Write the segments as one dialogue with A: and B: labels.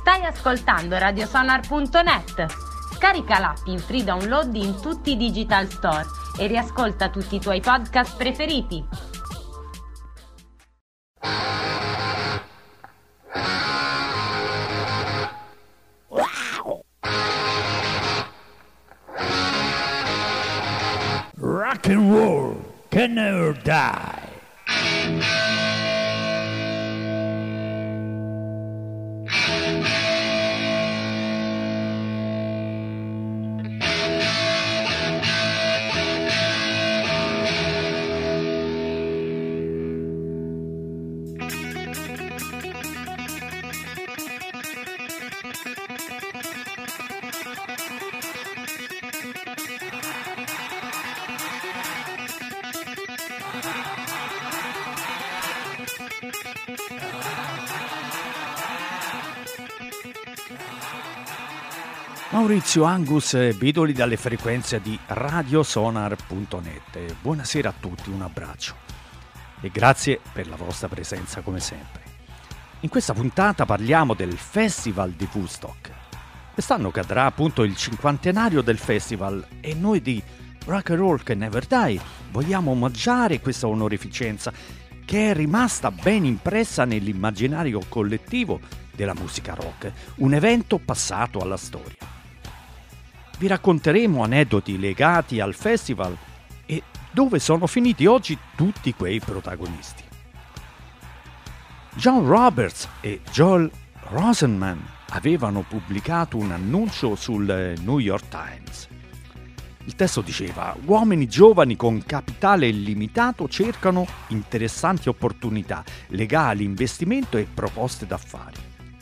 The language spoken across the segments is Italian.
A: Stai ascoltando radiosonar.net. Scarica l'app in free download in tutti i digital store e riascolta tutti i tuoi podcast preferiti.
B: Rock and roll can never die.
C: Maurizio Angus, Bidoli dalle frequenze di radiosonar.net. Buonasera a tutti, un abbraccio e grazie per la vostra presenza come sempre. In questa puntata parliamo del Festival di Woodstock. Quest'anno cadrà appunto il cinquantenario del festival e noi di Rock and Roll Can Never Die vogliamo omaggiare questa onorificenza che è rimasta ben impressa nell'immaginario collettivo della musica rock, un evento passato alla storia. Vi racconteremo aneddoti legati al festival e dove sono finiti oggi tutti quei protagonisti. John Roberts e Joel Rosenman avevano pubblicato un annuncio sul New York Times. Il testo diceva: uomini giovani con capitale illimitato cercano interessanti opportunità, legali, investimento e proposte d'affari.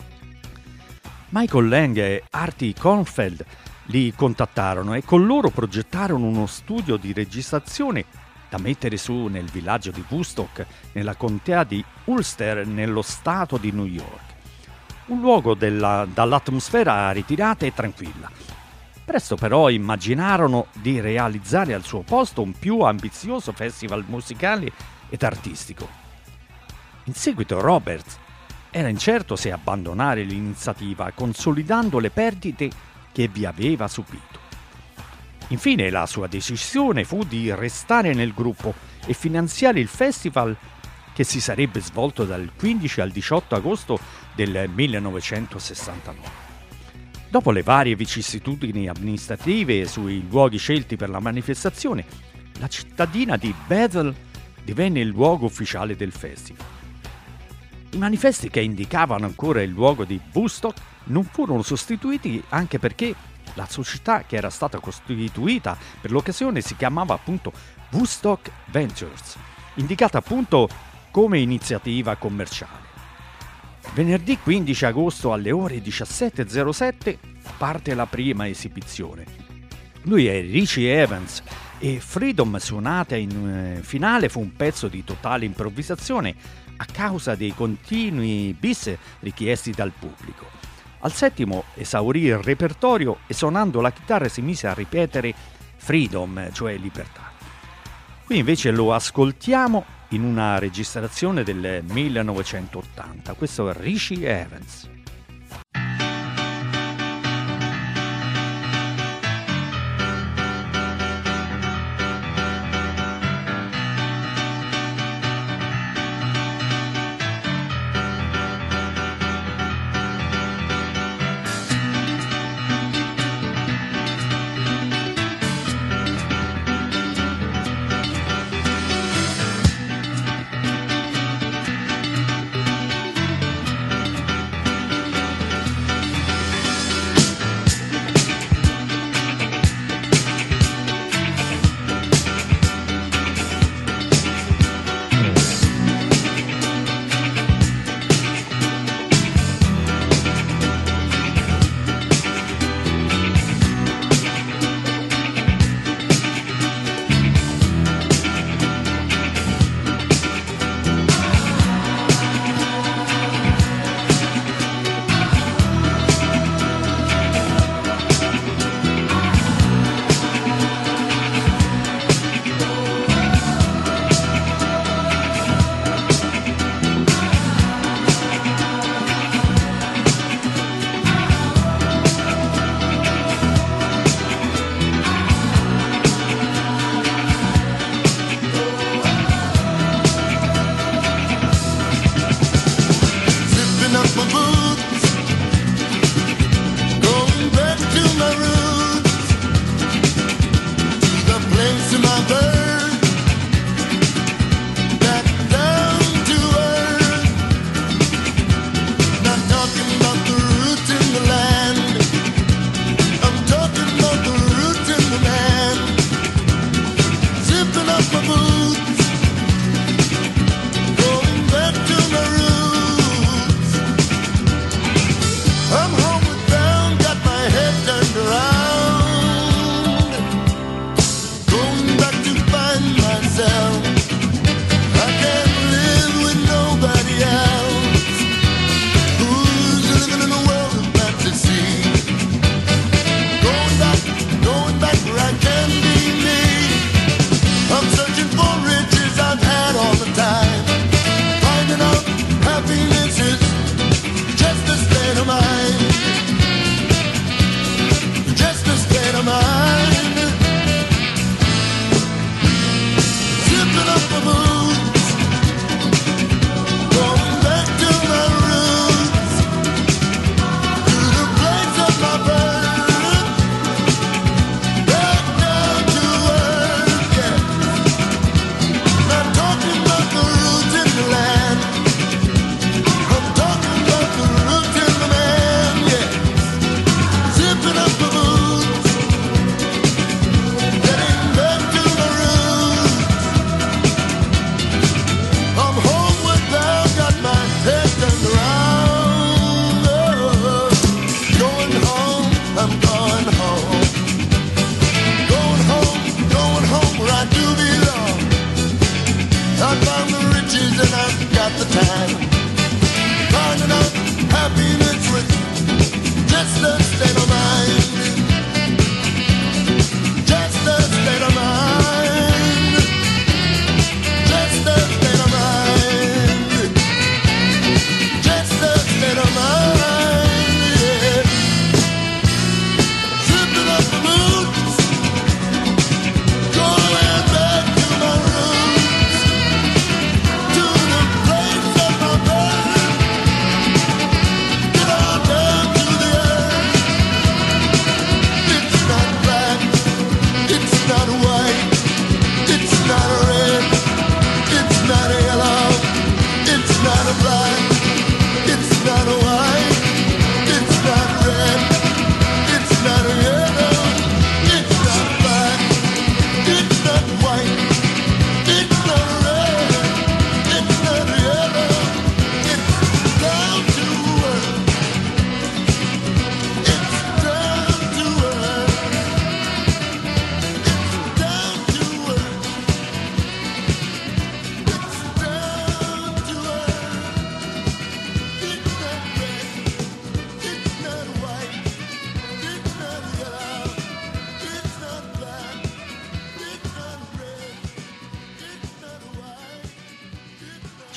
C: Michael Lang e Artie Kornfeld li contattarono e con loro progettarono uno studio di registrazione da mettere su nel villaggio di Woodstock, nella contea di Ulster, nello stato di New York. Un luogo dall'atmosfera ritirata e tranquilla. Presto però immaginarono di realizzare al suo posto un più ambizioso festival musicale ed artistico. In seguito Roberts era incerto se abbandonare l'iniziativa, consolidando le perdite che vi aveva subito. Infine la sua decisione fu di restare nel gruppo e finanziare il festival che si sarebbe svolto dal 15 al 18 agosto del 1969. Dopo le varie vicissitudini amministrative sui luoghi scelti per la manifestazione, la cittadina di Bethel divenne il luogo ufficiale del festival. I manifesti che indicavano ancora il luogo di Woodstock non furono sostituiti, anche perché la società che era stata costituita per l'occasione si chiamava appunto Woodstock Ventures, indicata appunto come iniziativa commerciale. Venerdì 15 agosto alle ore 17:07 parte la prima esibizione. Lui è Richie Evans e Freedom, suonata in finale, fu un pezzo di totale improvvisazione a causa dei continui bis richiesti dal pubblico. Al settimo esaurì il repertorio e suonando la chitarra si mise a ripetere Freedom, cioè libertà. Qui invece lo ascoltiamo in una registrazione del 1980. Questo è Richie Evans.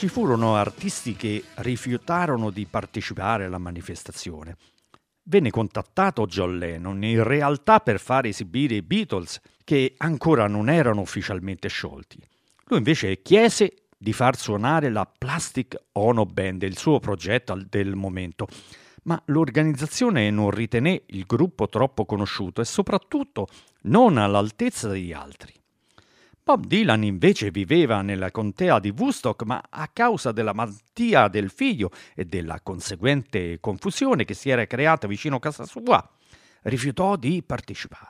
C: ci furono artisti che rifiutarono di partecipare alla manifestazione. Venne contattato John Lennon in realtà per far esibire i Beatles, che ancora non erano ufficialmente sciolti. Lui invece chiese di far suonare la Plastic Ono Band, il suo progetto del momento, ma l'organizzazione non ritené il gruppo troppo conosciuto e soprattutto non all'altezza degli altri. Bob Dylan invece viveva nella contea di Woodstock, ma a causa della malattia del figlio e della conseguente confusione che si era creata vicino a casa sua, rifiutò di partecipare.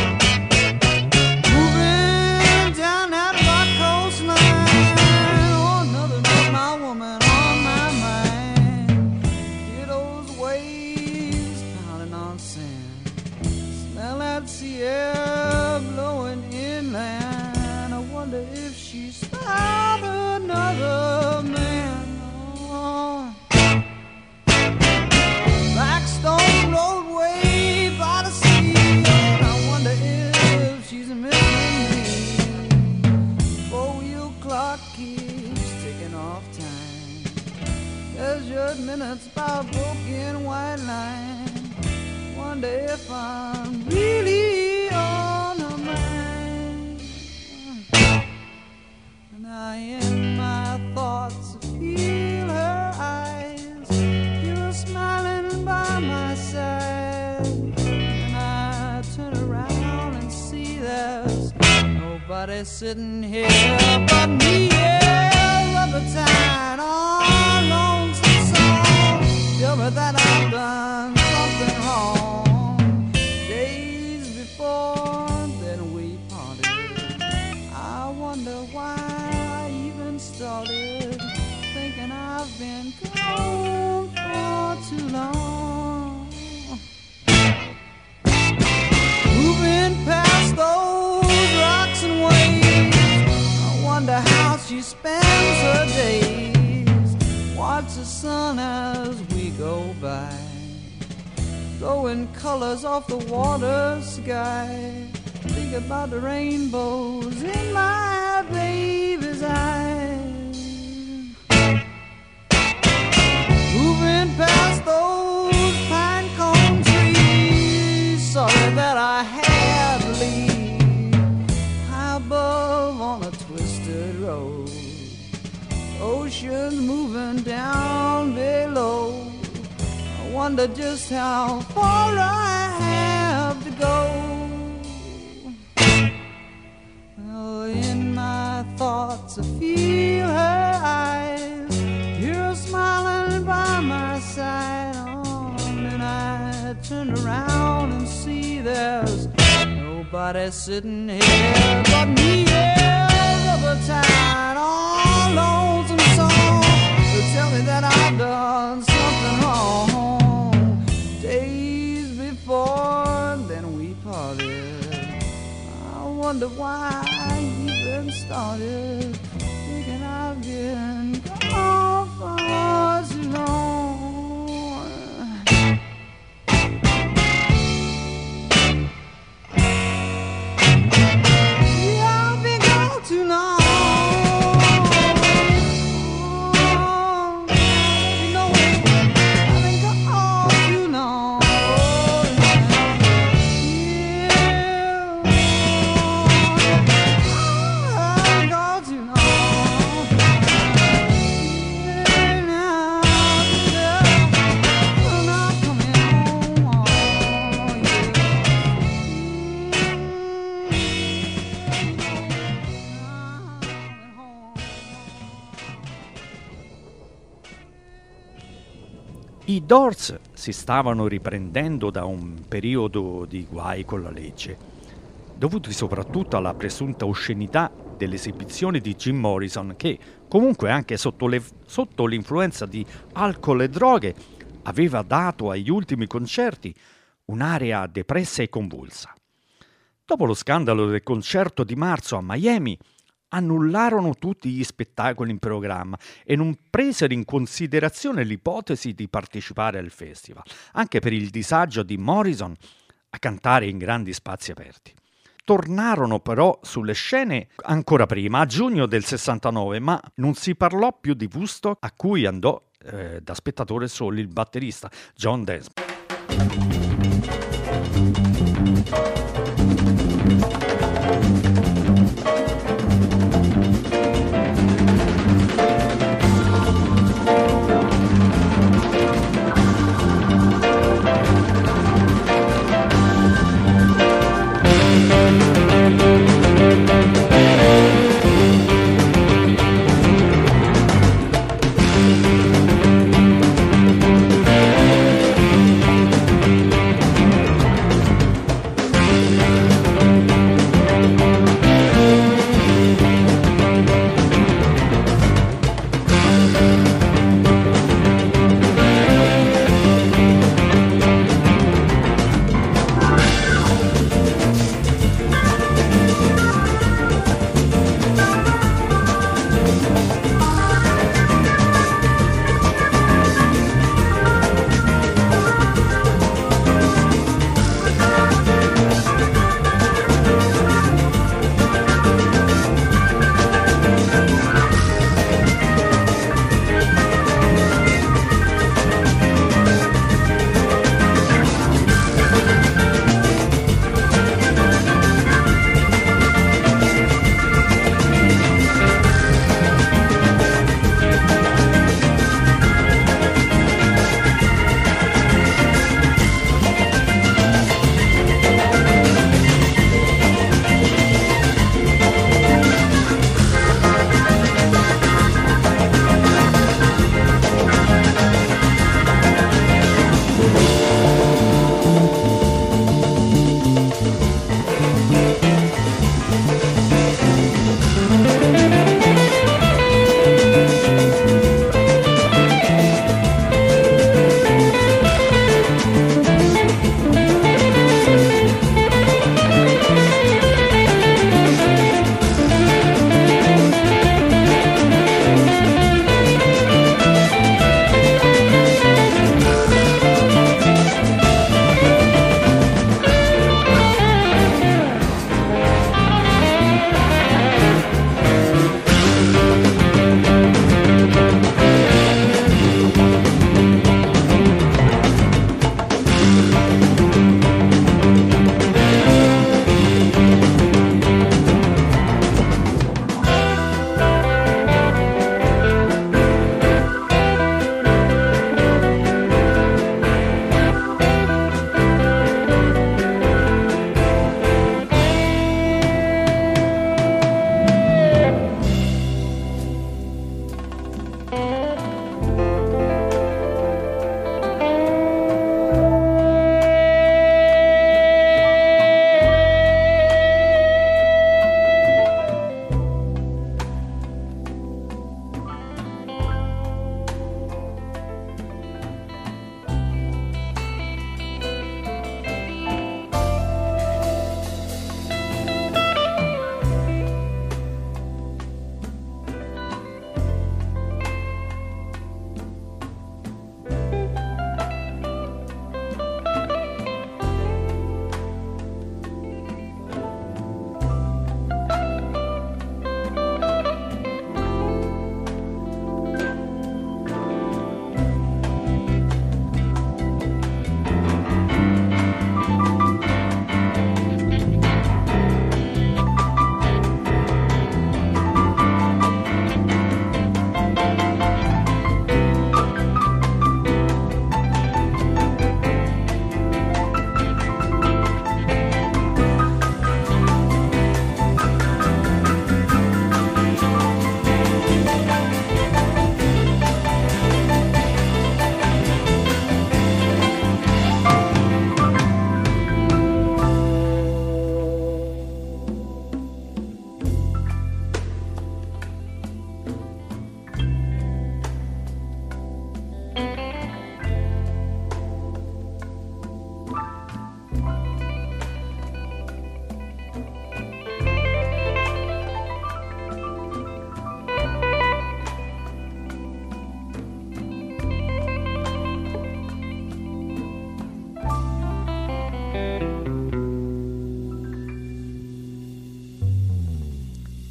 D: If she's found another man, Blackstone Roadway by the sea, and I wonder if she's missing me. 4-wheel clock keeps ticking off time, measured minutes by a broken white line. Wonder if I'm really on her mind. I in my thoughts feel her eyes, you're smiling by my side, and I turn around and see there's nobody sitting here but me. Yeah, rubber tied on lonesome song, tell me that I've done something wrong. Days before then we parted, I wonder why started thinking I've been gone for too long. Moving past those rocks and waves, I wonder how she spends her days. Watch the sun as we go by, throwing colors off the water sky. Think about the rainbows in my baby's eyes. Moving past those pine cone trees, sorry that I had to leave. High above on a twisted road, oceans moving down below. I wonder just how far I have to go. In my thoughts I feel her eyes, you're smiling by my side, and I turn around and see there's nobody sitting here but me. Yeah, rubber tied on lonesome song, tell me that I've done something wrong. Days before then we parted, I wonder why I even started thinking I've been gone for too long. Yeah, I've been gone too long. You know, I've been gone too long.
C: I Doors si stavano riprendendo da un periodo di guai con la legge, dovuti soprattutto alla presunta oscenità delle esibizioni di Jim Morrison, che comunque anche sotto l'influenza di alcol e droghe aveva dato agli ultimi concerti un'area depressa e convulsa. Dopo lo scandalo del concerto di marzo a Miami, annullarono tutti gli spettacoli in programma e non presero in considerazione l'ipotesi di partecipare al festival, anche per il disagio di Morrison a cantare in grandi spazi aperti. tornarono però sulle scene ancora prima, a giugno del 69, ma non si parlò più di Woodstock, a cui andò da spettatore solo il batterista John Densmore.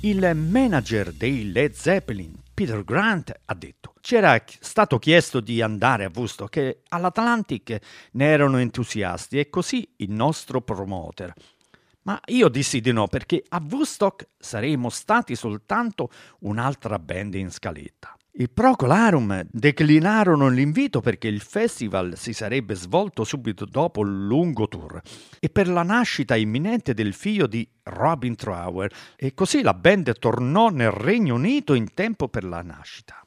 C: Il manager dei Led Zeppelin, Peter Grant, ha detto: ci era stato chiesto di andare a Woodstock e all'Atlantic ne erano entusiasti e così il nostro promoter. Ma io dissi di no perché a Woodstock saremmo stati soltanto un'altra band in scaletta. I Procolarum declinarono l'invito perché il festival si sarebbe svolto subito dopo il lungo tour e per la nascita imminente del figlio di Robin Trower, e così la band tornò nel Regno Unito in tempo per la nascita.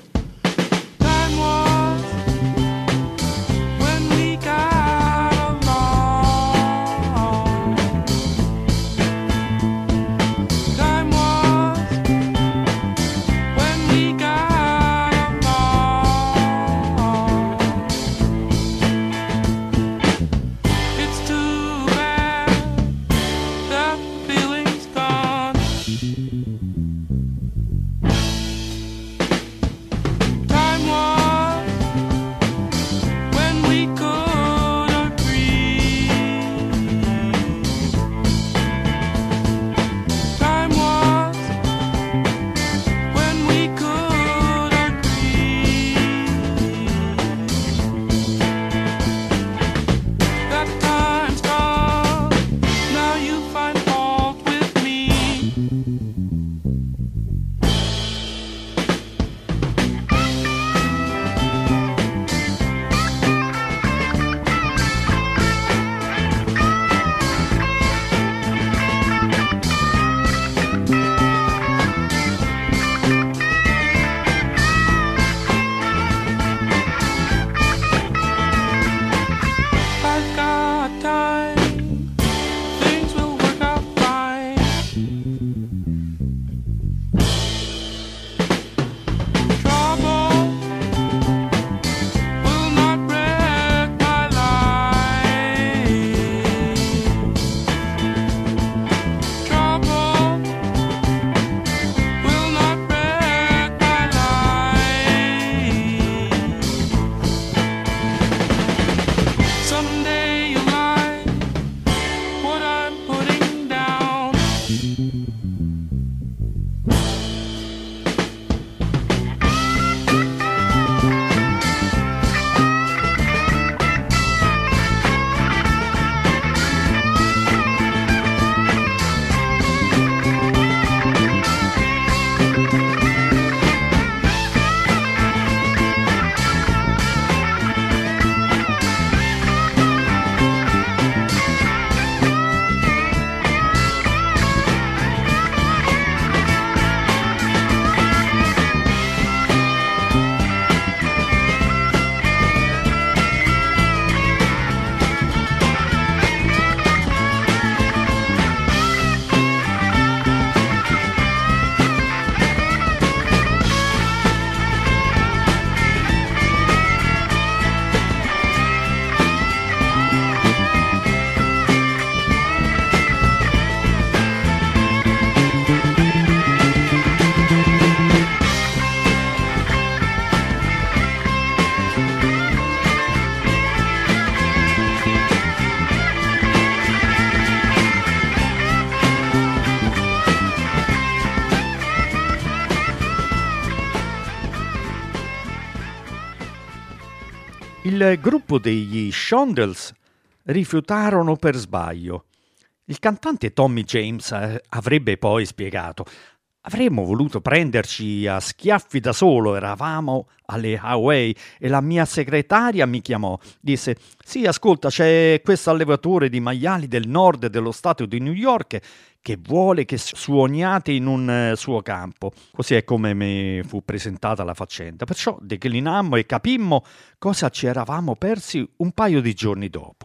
C: Il gruppo degli Shondells rifiutarono per sbaglio. Il cantante Tommy James avrebbe poi spiegato: avremmo voluto prenderci a schiaffi da solo, eravamo alle Hawaii e la mia segretaria mi chiamò, disse: sì, ascolta, c'è questo allevatore di maiali del nord dello stato di New York che vuole che suoniate in un suo campo. Così è come mi fu presentata la faccenda, perciò declinammo e capimmo cosa ci eravamo persi un paio di giorni dopo.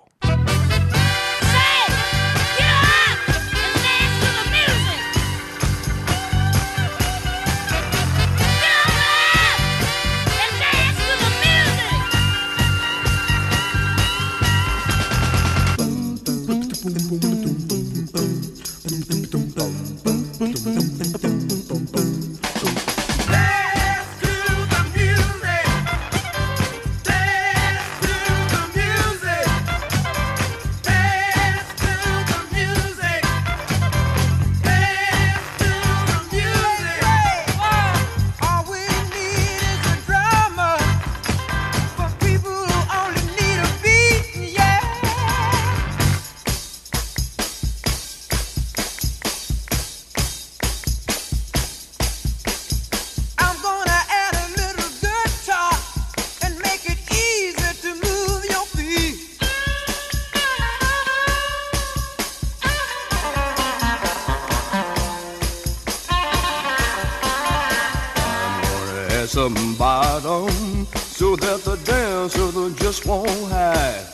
E: some bottom so that the dancer just won't hide.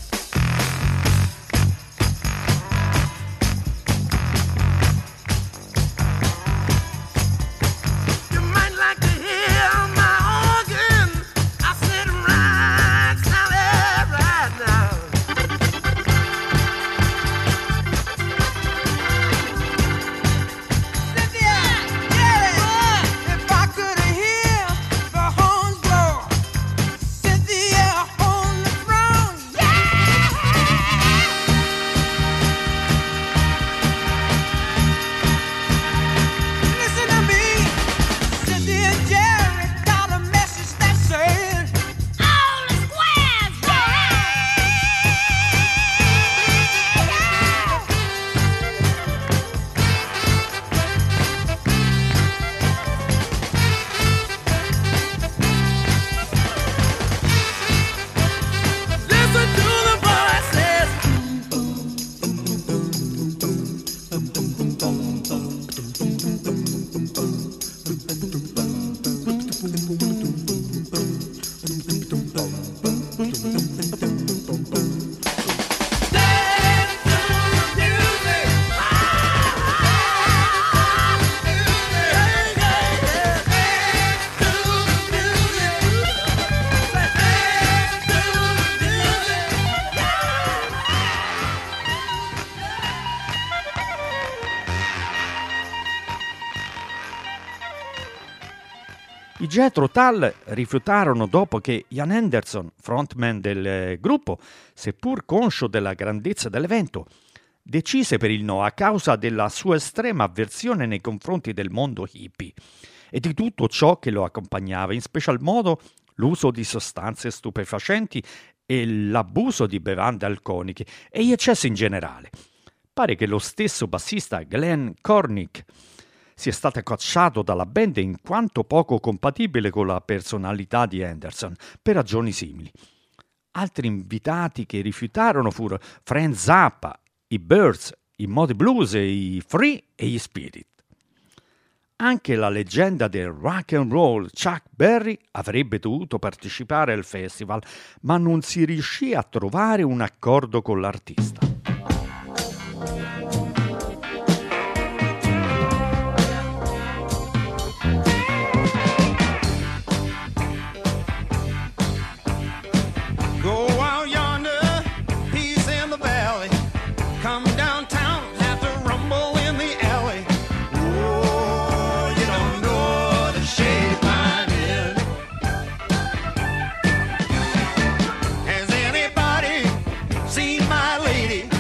C: I Jethro Tull rifiutarono dopo che Ian Anderson, frontman del gruppo, seppur conscio della grandezza dell'evento, decise per il no a causa della sua estrema avversione nei confronti del mondo hippie e di tutto ciò che lo accompagnava, in special modo l'uso di sostanze stupefacenti e l'abuso di bevande alcoliche e gli eccessi in generale. Pare che lo stesso bassista Glenn Cornick sia stato cacciato dalla band in quanto poco compatibile con la personalità di Anderson per ragioni simili. Altri invitati che rifiutarono furono Frank Zappa, i Byrds, i Moody Blues, i Free e gli Spirit. Anche la leggenda del rock and roll Chuck Berry avrebbe dovuto partecipare al festival, ma non si riuscì a trovare un accordo con l'artista.
E: Has anybody seen my lady?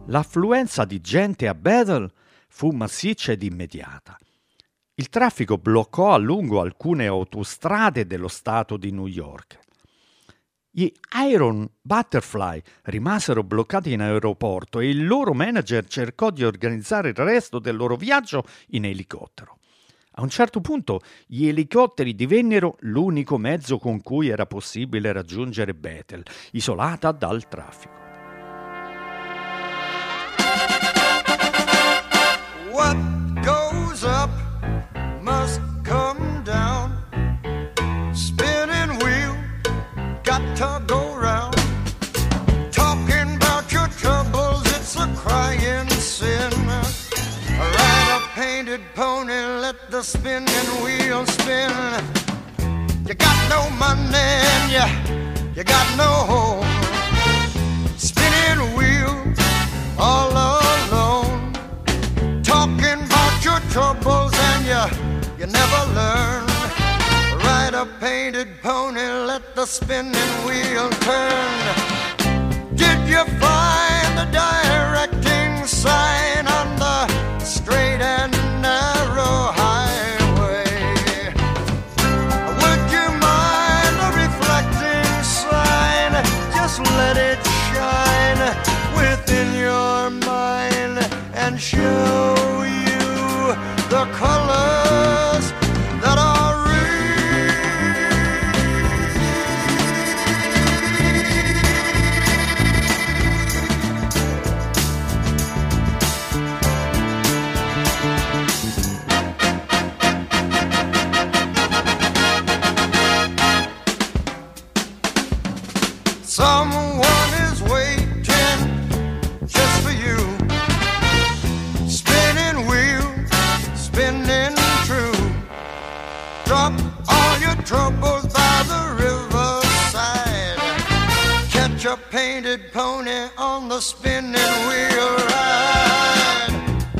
C: L'affluenza di gente a Bethel fu massiccia ed immediata. Il traffico bloccò a lungo alcune autostrade dello stato di New York. Gli Iron Butterfly rimasero bloccati in aeroporto e il loro manager cercò di organizzare il resto del loro viaggio in elicottero. A un certo punto gli elicotteri divennero l'unico mezzo con cui era possibile raggiungere Bethel, isolata dal traffico.
E: What goes up must come down. Spinning wheel, got to go round. Talking about your troubles, it's a crying sin. Ride a painted pony, let the spinning wheel spin. You got no money and you got no home. Spinning wheel, all alone. Talking about your troubles and you never learn. Ride a painted pony, let the spinning wheel turn. Did you find the directing sign on the straight and narrow highway? Would you mind the reflecting sign? Just let it shine within your mind and show you the colors that are real. Someone is waiting just for you. Spinning wheel, spinning true. Drop all your troubles by the riverside. Catch a painted pony on the spinning wheel ride.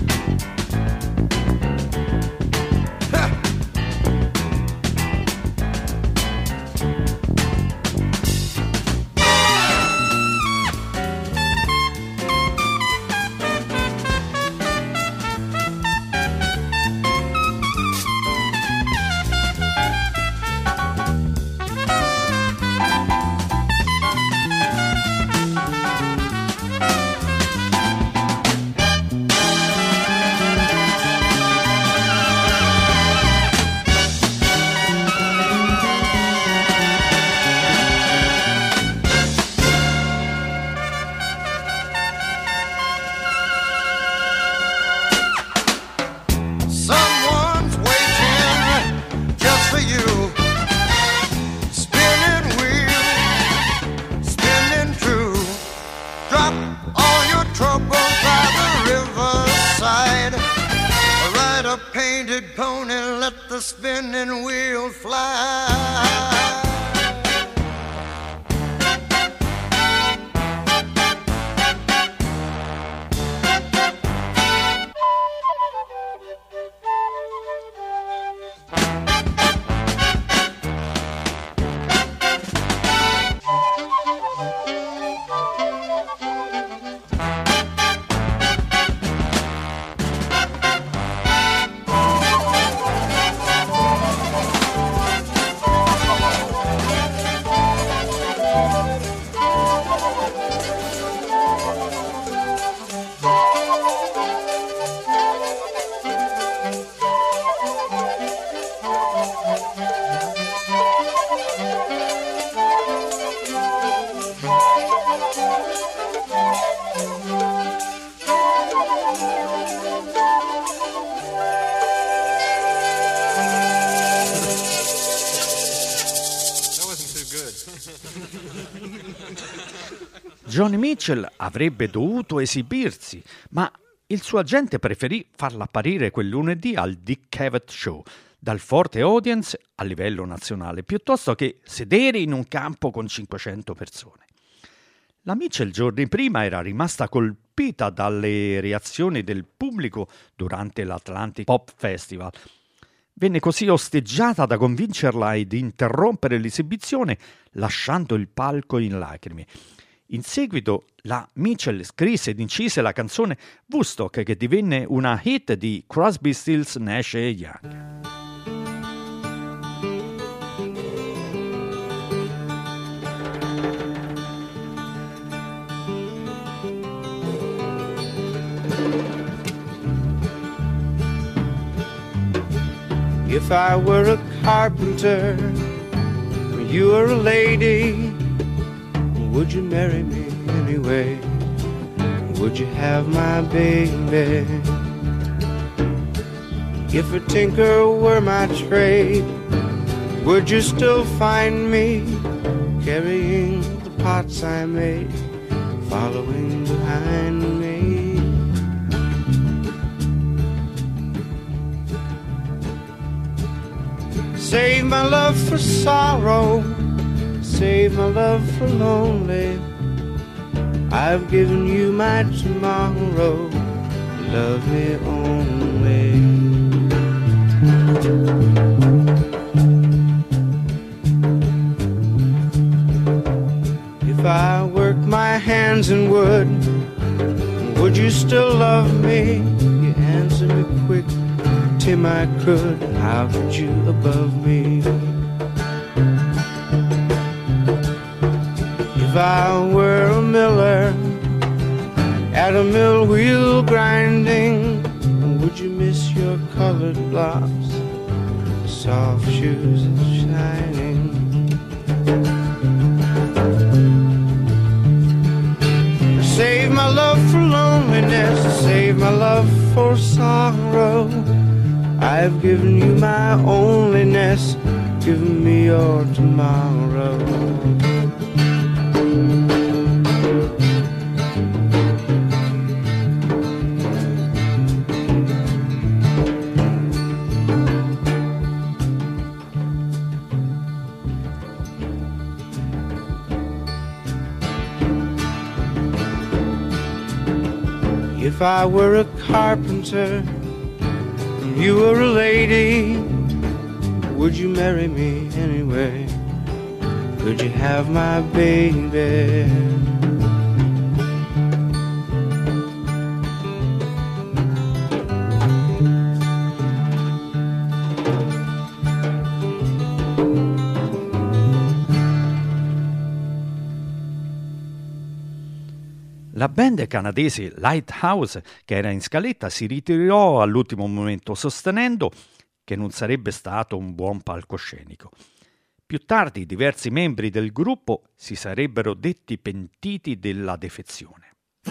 E: Someone's waiting just for you. Spinning wheel, spinning true. Drop all your troubles by the riverside. Ride a painted pony, let the spinning wheel fly.
C: Joni Mitchell avrebbe dovuto esibirsi, ma il suo agente preferì farla apparire quel lunedì al Dick Cavett Show, dal forte audience a livello nazionale, piuttosto che sedere in un campo con 500 persone. La Mitchell giorni prima era rimasta colpita dalle reazioni del pubblico durante l'Atlantic Pop Festival. Venne così osteggiata da convincerla ad interrompere l'esibizione lasciando il palco in lacrime. In seguito la Mitchell scrisse ed incise la canzone Woodstock, che divenne una hit di Crosby, Stills, Nash e Young.
F: If I were a carpenter, or you were a lady, would you marry me anyway? Would you have my baby? If a tinker were my trade, would you still find me carrying the pots I made, following behind me? Save my love for sorrow, save my love for lonely. I've given you my tomorrow, love me only. If I worked my hands in wood, would you still love me? You answer me quick, Tim, I could. How could you above me? If I were a miller at a mill wheel grinding, would you miss your colored blocks, soft shoes shining? Save my love for loneliness, save my love for sorrow. I've given you my onlyness, given me your tomorrow. If I were a carpenter, you were a lady, would you marry me anyway? Could you have my baby?
C: La band canadese Lighthouse, che era in scaletta, si ritirò all'ultimo momento sostenendo che non sarebbe stato un buon palcoscenico. Più tardi diversi membri del gruppo si sarebbero detti pentiti della defezione.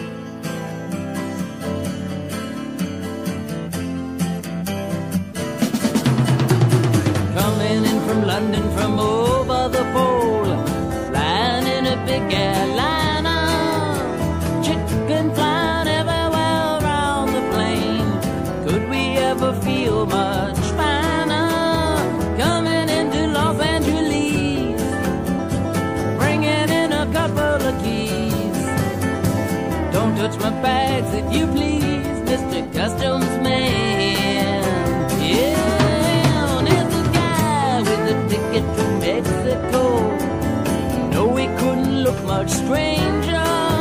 G: Coming in from London from over the pole, flying in a big airliner. Flying everywhere around the plane. Could we ever feel much finer? Coming into Los Angeles, bringing in a couple of keys. Don't touch my bags if you please, Mr. Customs Man. Yeah, there's a guy with a ticket to Mexico. No, he couldn't look much stranger.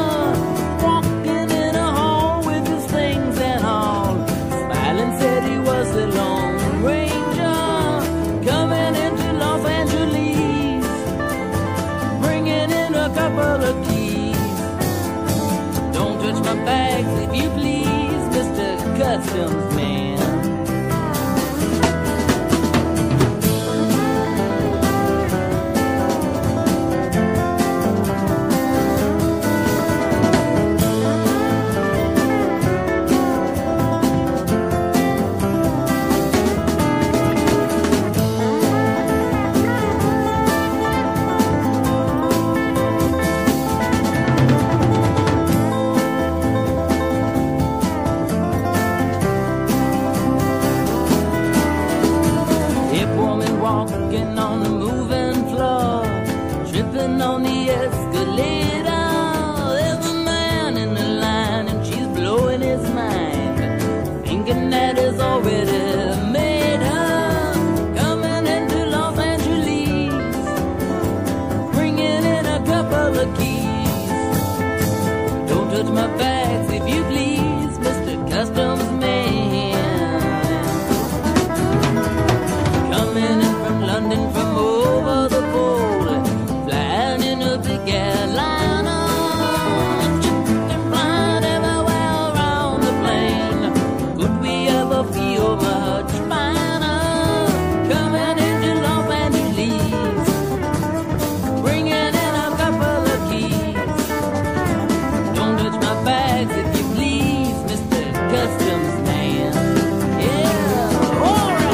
G: Don't touch my bags if you please, Mr. Customs Man. bags, if you please, Mr. Customs Man. Coming in from London from over the pole, flying in a big airliner, flying everywhere around the plane. Could we ever feel much finer? Coming into Los Angeles, bringing in a couple of keys. Don't touch my bags if you please, Mr. Customs Man. Yeah, all right.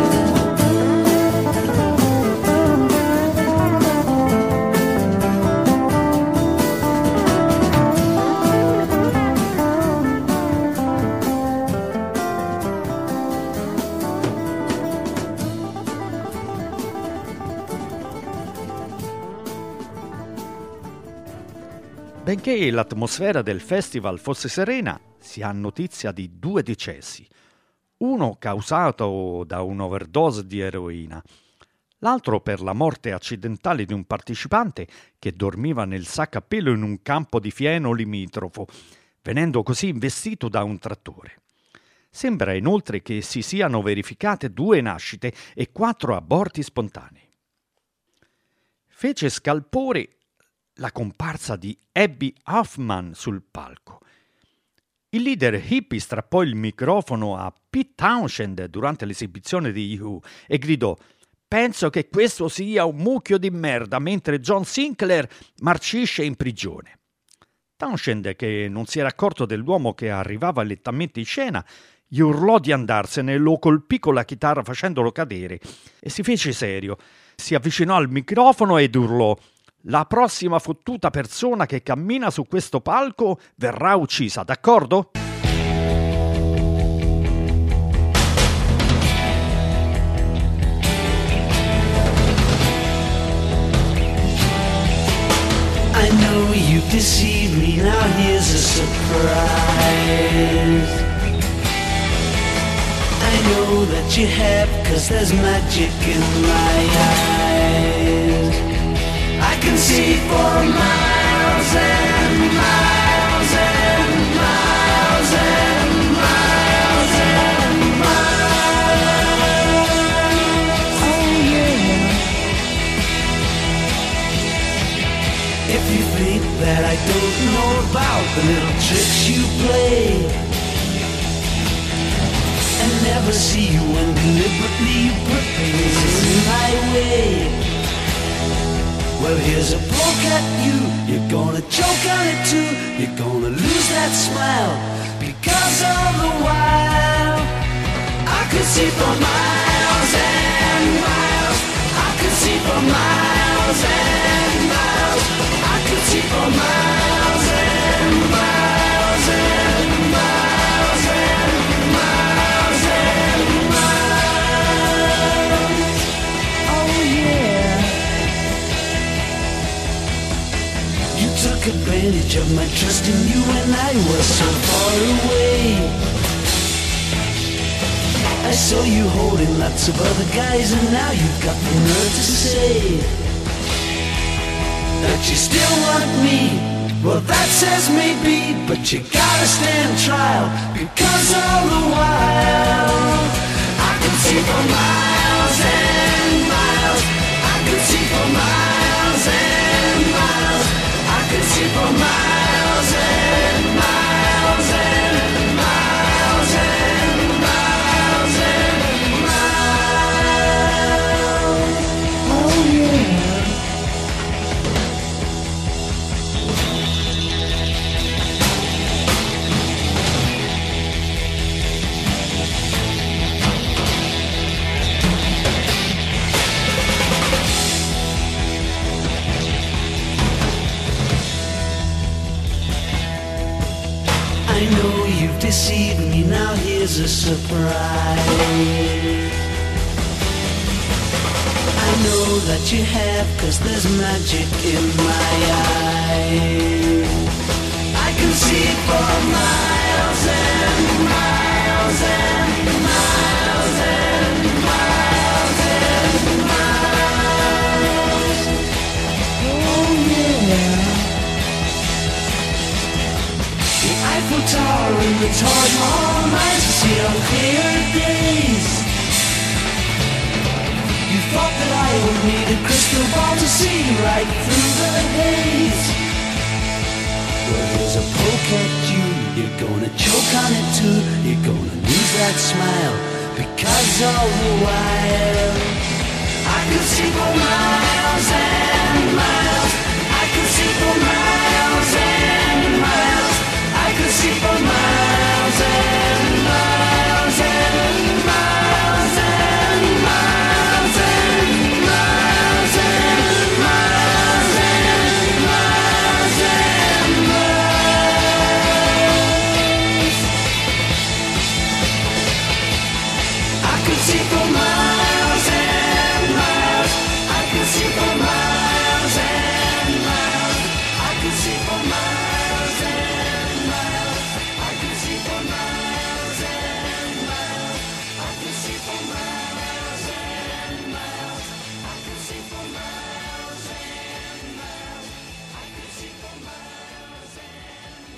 C: Benché l'atmosfera del festival fosse serena, si ha notizia di 2 decessi, uno causato da un'overdose di eroina, l'altro per la morte accidentale di un partecipante che dormiva nel sacco a pelo in un campo di fieno limitrofo, venendo così investito da un trattore. Sembra inoltre che si siano verificate 2 nascite e 4 aborti spontanei. Fece scalpore la comparsa di Abby Hoffman sul palco. Il leader hippie strappò il microfono a Pete Townshend durante l'esibizione di You e gridò: «Penso che questo sia un mucchio di merda», mentre John Sinclair marcisce in prigione. Townshend, che non si era accorto dell'uomo che arrivava lentamente in scena, gli urlò di andarsene e lo colpì con la chitarra facendolo cadere e si fece serio. Si avvicinò al microfono ed urlò: «La prossima fottuta persona che cammina su questo palco verrà uccisa, d'accordo?»
H: I know you deceived me, now here's a surprise. I know that you have, 'cause there's magic in my eyes. I can see for miles and miles and miles and miles and miles. Oh yeah. If you think that I don't know about the little tricks you play, and never see you when deliberately you put things in my way, well, here's a poke at you. You're gonna choke on it too. You're gonna lose that smile because all the while I could see for miles and miles. I could see for miles and miles. I could see for miles and miles and miles and miles and miles. Oh yeah. You took advantage of my trust in you when I was so far away. I saw you holding lots of other guys, and now you've got the nerve to say that you still want me. Well, that says maybe, but you gotta stand trial, because all the while I could see for miles and miles. I could see for miles and miles. I could see for miles and miles and miles and miles and miles. Oh yeah. I know you've deceived me, now here's a surprise. I know that you have, 'cause there's magic in my eyes. I can see for miles and miles and miles and miles and miles. Oh yeah. The Eiffel saw in the Taj Mahal nights, to see on clear days. You thought that I would need a crystal ball to see right through the haze. Well, here's a poke at you, you're gonna choke on it too. You're gonna lose that smile, because all the while I could see for miles and miles. I could see for miles and miles. I could see for miles and miles and miles and miles and miles and miles and miles and miles. I could see for miles and miles. I could see for miles and miles. I could see for miles and miles. I could see for miles and miles. I could see for miles and miles. I could see for miles and miles. I could see for miles and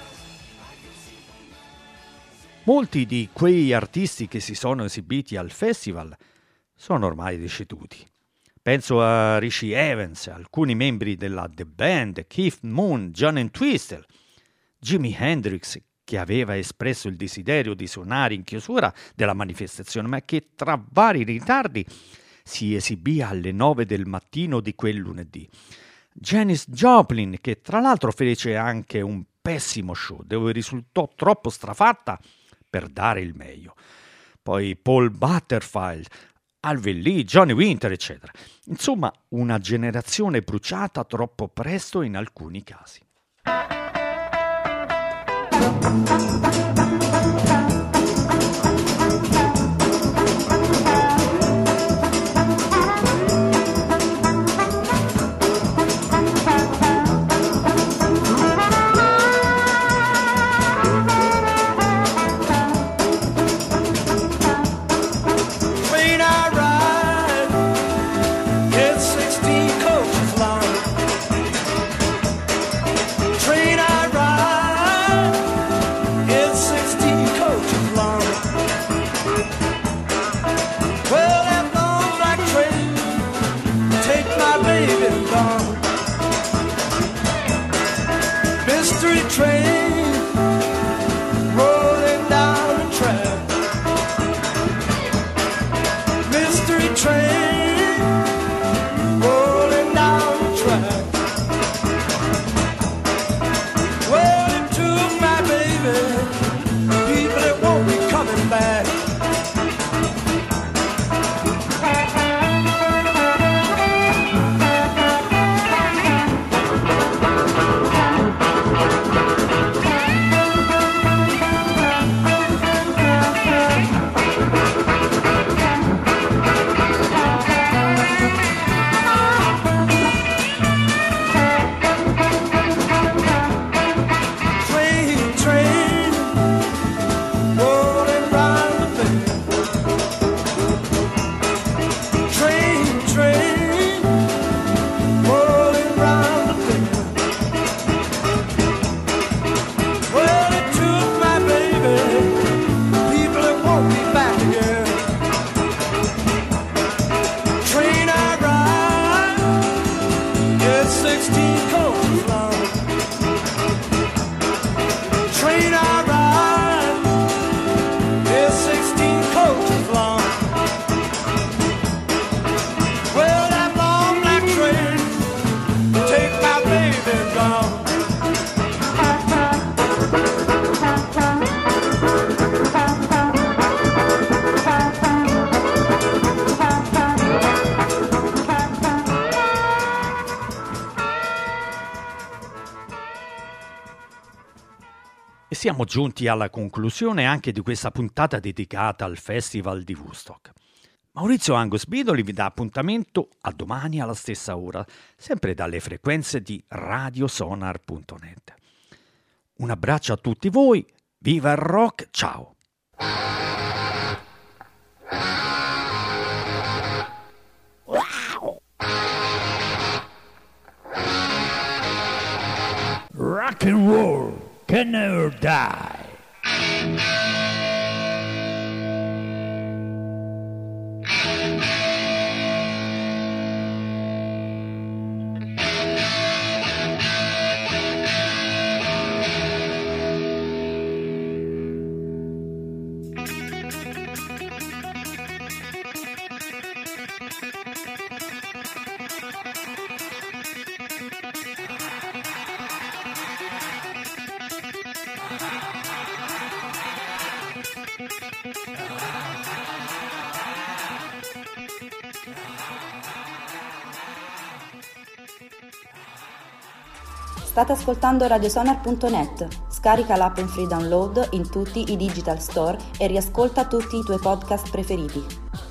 H: miles.
C: Molti di quei artisti che si sono esibiti al festival sono ormai deceduti. Penso a Richie Evans, alcuni membri della The Band, Keith Moon, John Entwistle, Jimi Hendrix, che aveva espresso il desiderio di suonare in chiusura della manifestazione, ma che tra vari ritardi si esibì alle 9 del mattino di quel lunedì. Janis Joplin, che tra l'altro fece anche un pessimo show, dove risultò troppo strafatta per dare il meglio. Poi Paul Butterfield, Alvin Lee, Johnny Winter, eccetera. Insomma, una generazione bruciata troppo presto in alcuni casi. Siamo giunti alla conclusione anche di questa puntata dedicata al Festival di Woodstock. Maurizio Angus Bidoli vi dà appuntamento a domani alla stessa ora, sempre dalle frequenze di radiosonar.net. Un abbraccio a tutti voi, viva il rock, ciao!
B: Rock and roll can can never die.
I: State ascoltando radiosonar.net. Scarica l'app in free download in tutti i digital store e riascolta tutti i tuoi podcast preferiti.